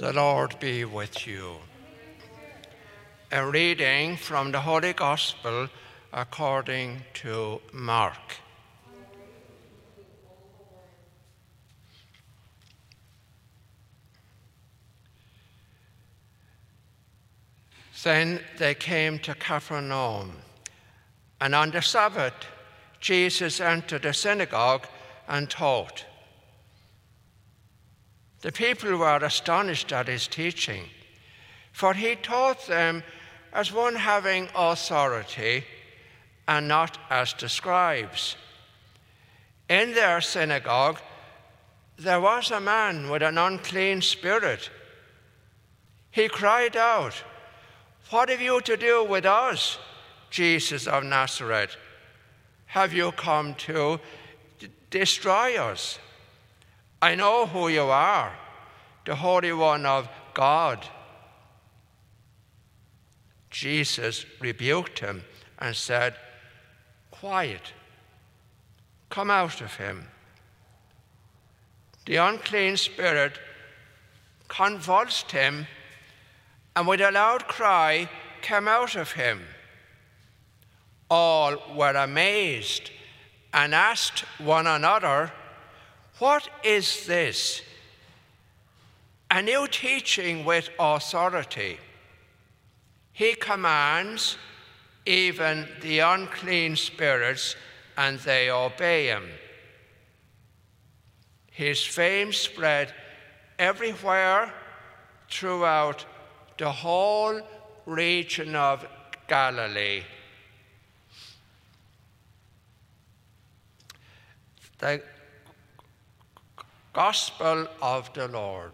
The Lord be with you. A reading from the Holy Gospel according to Mark. Then they came to Capernaum, and on the Sabbath Jesus entered the synagogue and taught. The people were astonished at his teaching, for he taught them as one having authority and not as the scribes. In their synagogue there was a man with an unclean spirit. He cried out, "What have you to do with us, Jesus of Nazareth? Have you come to destroy us? I know who you are, the Holy One of God." Jesus rebuked him and said, "Quiet, come out of him." The unclean spirit convulsed him, and with a loud cry came out of him. All were amazed and asked one another, "What is this? A new teaching with authority. He commands even the unclean spirits, and they obey him." His fame spread everywhere throughout the whole region of Galilee. The Gospel of the Lord.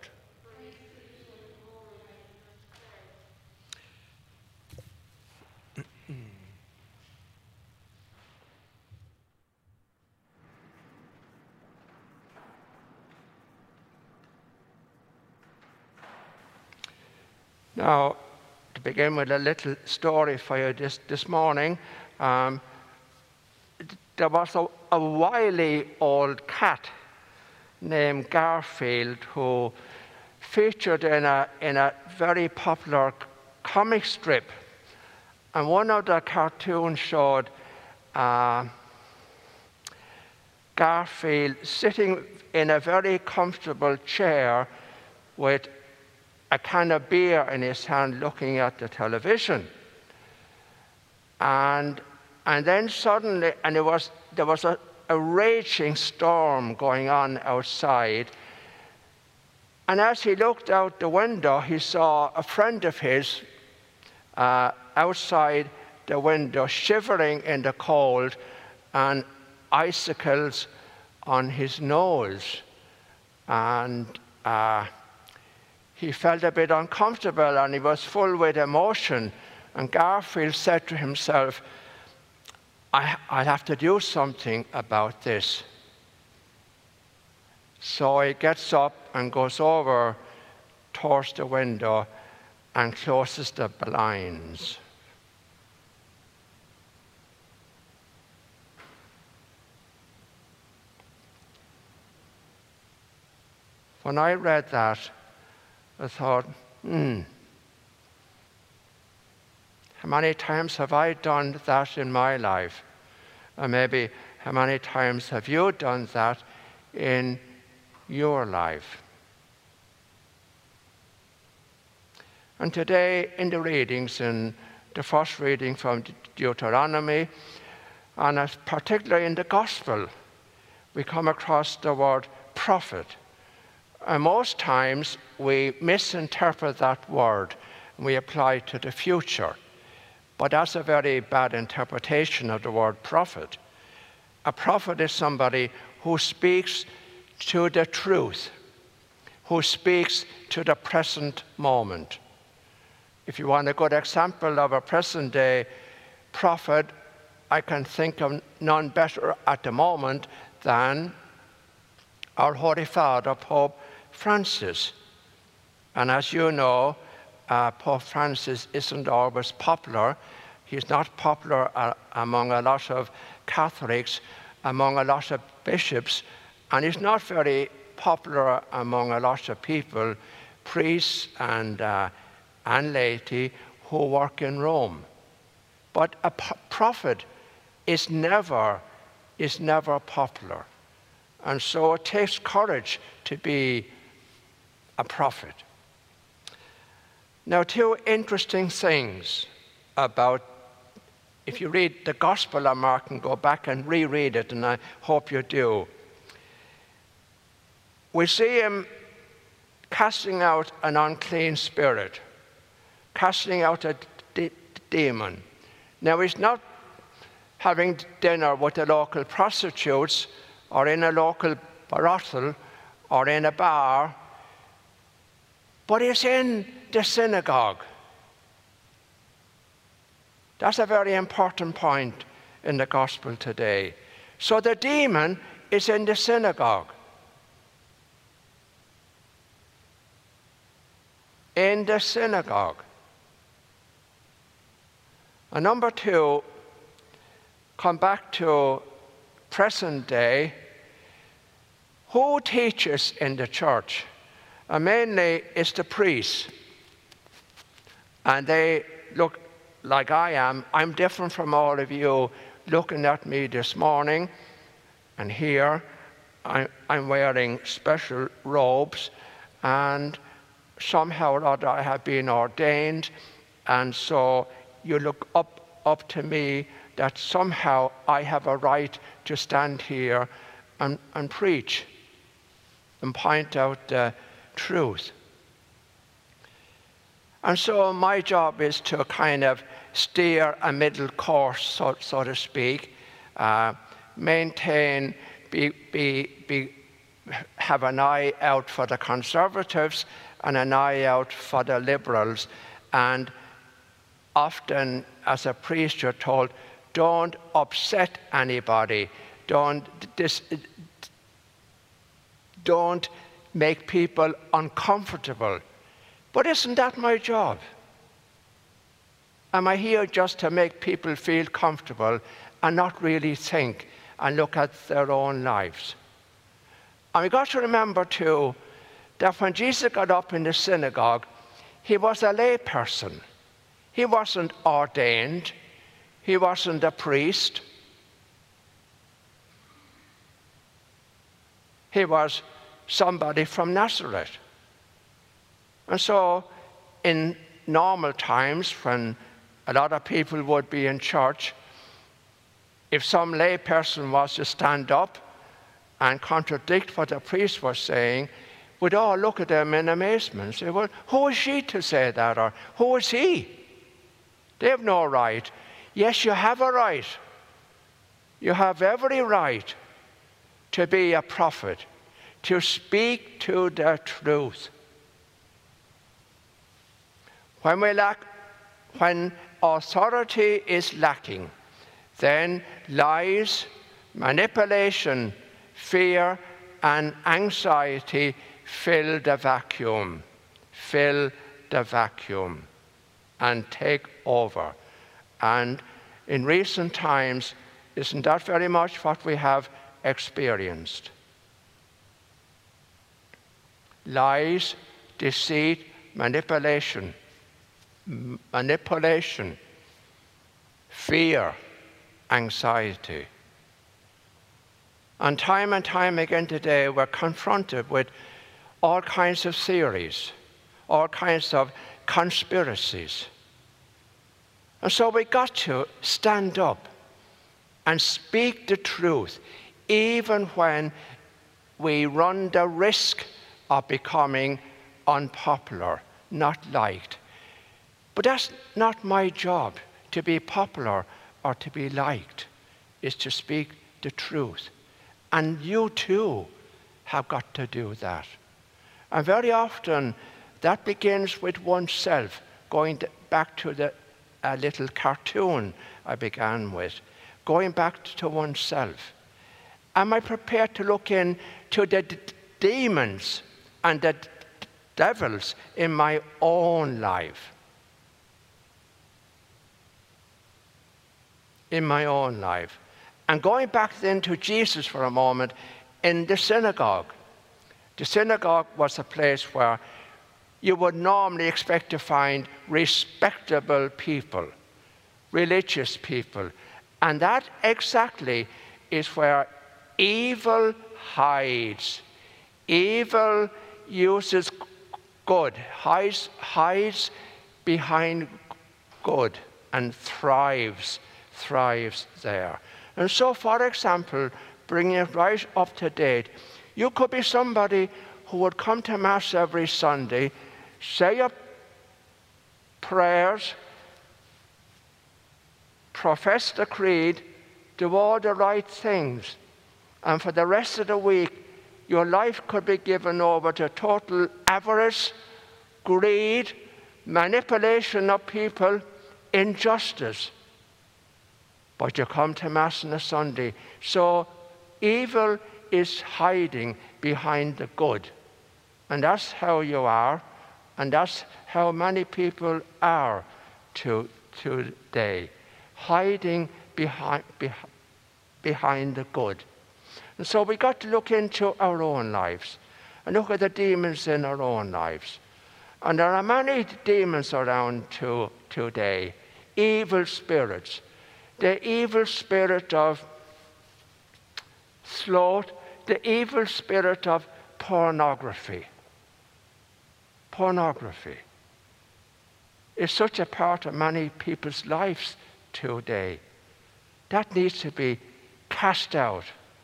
Now, to begin with a little story for you this morning, there was a wily old cat named Garfield who featured in a very popular comic strip. And one of the cartoons showed Garfield sitting in a very comfortable chair with a can of beer in his hand looking at the television. And then suddenly, there was a raging storm going on outside. And as he looked out the window, he saw a friend of his outside the window, shivering in the cold and icicles on his nose. And he felt a bit uncomfortable, and he was full with emotion. And Garfield said to himself, I'll have to do something about this. So he gets up and goes over towards the window and closes the blinds. When I read that, I thought, how many times have I done that in my life? Or maybe how many times have you done that in your life? And today in the readings, in the first reading from Deuteronomy, and particularly in the Gospel, we come across the word prophet. And most times we misinterpret that word and we apply it to the future. But that's a very bad interpretation of the word prophet. A prophet is somebody who speaks to the truth, who speaks to the present moment. If you want a good example of a present-day prophet, I can think of none better at the moment than our Holy Father, Pope Francis. And as you know, Pope Francis isn't always popular. He's not popular among a lot of Catholics, among a lot of bishops, and he's not very popular among a lot of people priests and laity who work in Rome. But a prophet is never popular. And so it takes courage to be a prophet. Now, two interesting things about, if you read the Gospel of Mark and go back and reread it, and I hope you do, we see him casting out an unclean spirit, casting out a demon. Now, he's not having dinner with the local prostitutes or in a local brothel or in a bar, but he's in the synagogue. That's a very important point in the gospel today. So the demon is in the synagogue. In the synagogue. And number two, come back to present day. Who teaches in the church? And mainly it's the priests. And they look like I am. I'm different from all of you looking at me this morning. And here I'm wearing special robes. And somehow or other I have been ordained. And so you look up to me that somehow I have a right to stand here and preach and point out the truth. And so my job is to kind of steer a middle course, so to speak, maintain, have an eye out for the conservatives and an eye out for the liberals. And often, as a priest, you're told, don't upset anybody. Don't make people uncomfortable. But isn't that my job? Am I here just to make people feel comfortable and not really think and look at their own lives? And we've got to remember, too, that when Jesus got up in the synagogue, he was a lay person. He wasn't ordained. He wasn't a priest. He was somebody from Nazareth. And so in normal times, when a lot of people would be in church, if some lay person was to stand up and contradict what the priest was saying, we'd all look at them in amazement and say, well, who is she to say that? Or who is he? They have no right. Yes, you have a right. You have every right to be a prophet, to speak to the truth. When authority is lacking, then lies, manipulation, fear, and anxiety fill the vacuum, and take over. And in recent times, isn't that very much what we have experienced? Lies, deceit, manipulation, fear, anxiety. And time again today, we're confronted with all kinds of theories, all kinds of conspiracies. And so we got to stand up and speak the truth, even when we run the risk of becoming unpopular, not liked. But that's not my job, to be popular or to be liked. It's to speak the truth. And you too have got to do that. And very often that begins with oneself, going back to the little cartoon I began with, going back to oneself. Am I prepared to look into the demons and the devils in my own life? In my own life. And going back then to Jesus for a moment, in the synagogue. The synagogue was a place where you would normally expect to find respectable people, religious people. And that exactly is where evil hides. Evil uses good, hides behind good, and thrives there. And so, for example, bringing it right up to date, you could be somebody who would come to Mass every Sunday, say your prayers, profess the creed, do all the right things, and for the rest of the week, your life could be given over to total avarice, greed, manipulation of people, injustice. But you come to Mass on a Sunday. So evil is hiding behind the good. And that's how you are, and that's how many people are today, hiding behind the good. And so we got to look into our own lives and look at the demons in our own lives. And there are many demons around today, evil spirits. The evil spirit of sloth, the evil spirit of pornography. Pornography is such a part of many people's lives today. That needs to be cast out.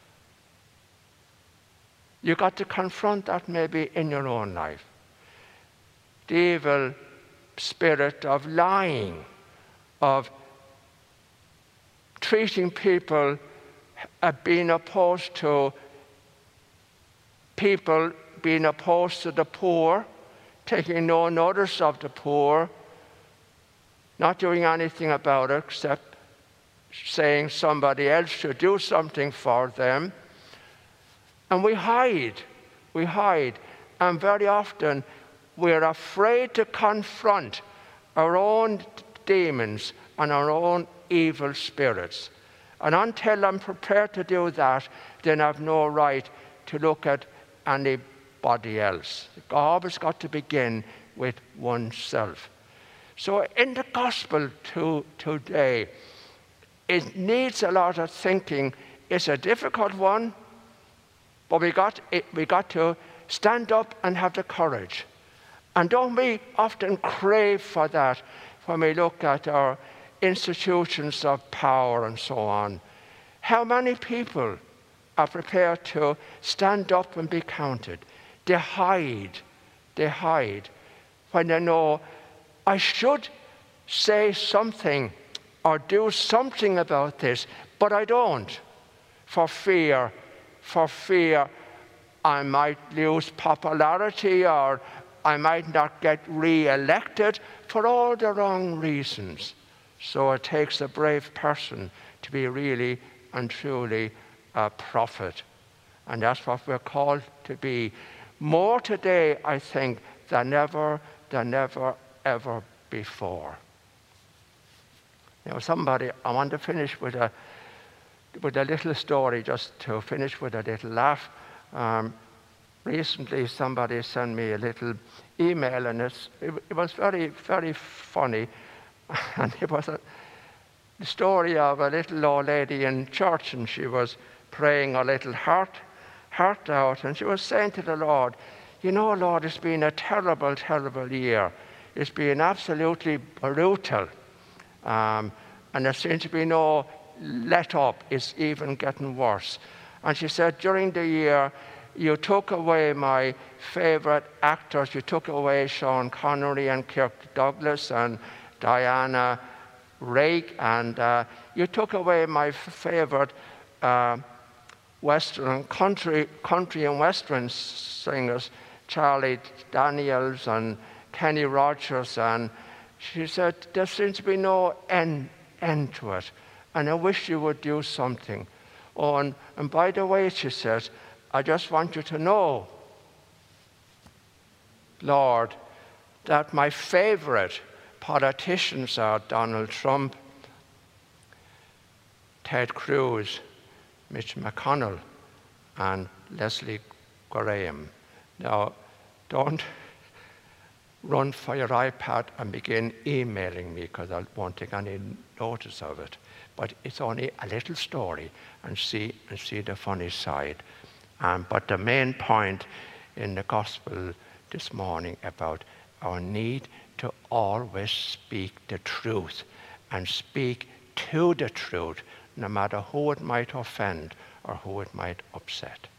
You've got to confront that maybe in your own life. The evil spirit of lying, of treating people, being opposed to people, being opposed to the poor, taking no notice of the poor, not doing anything about it except saying somebody else should do something for them. And we hide, and very often we're afraid to confront our own demons and our own evil spirits. And until I'm prepared to do that, then I've no right to look at anybody else. It's always got to begin with oneself. So in the gospel today, it needs a lot of thinking. It's a difficult one, but we got to stand up and have the courage. And don't we often crave for that when we look at our institutions of power and so on? How many people are prepared to stand up and be counted? They hide when they know, I should say something or do something about this, but I don't, for fear I might lose popularity or I might not get re-elected, for all the wrong reasons. So it takes a brave person to be really and truly a prophet. And that's what we're called to be. More today, I think, than ever before. Now, I want to finish with a little story, just to finish with a little laugh. Recently, somebody sent me a little email, and it was very, very funny. And it was the story of a little old lady in church, and she was praying a little heart out, and she was saying to the Lord, you know, Lord, it's been a terrible, terrible year. It's been absolutely brutal. And there seems to be no let up. It's even getting worse. And she said, during the year, you took away my favorite actors. You took away Sean Connery and Kirk Douglas and Diana Rigg, and you took away my favorite Western country and Western singers, Charlie Daniels and Kenny Rogers, and she said, there seems to be no end to it, and I wish you would do something. Oh, and by the way, she says, I just want you to know, Lord, that my favorite politicians are Donald Trump, Ted Cruz, Mitch McConnell, and Leslie Graham. Now, don't run for your iPad and begin emailing me, because I won't take any notice of it. But it's only a little story, and see the funny side. But the main point in the gospel this morning about our need to always speak the truth, and speak to the truth, no matter who it might offend or who it might upset.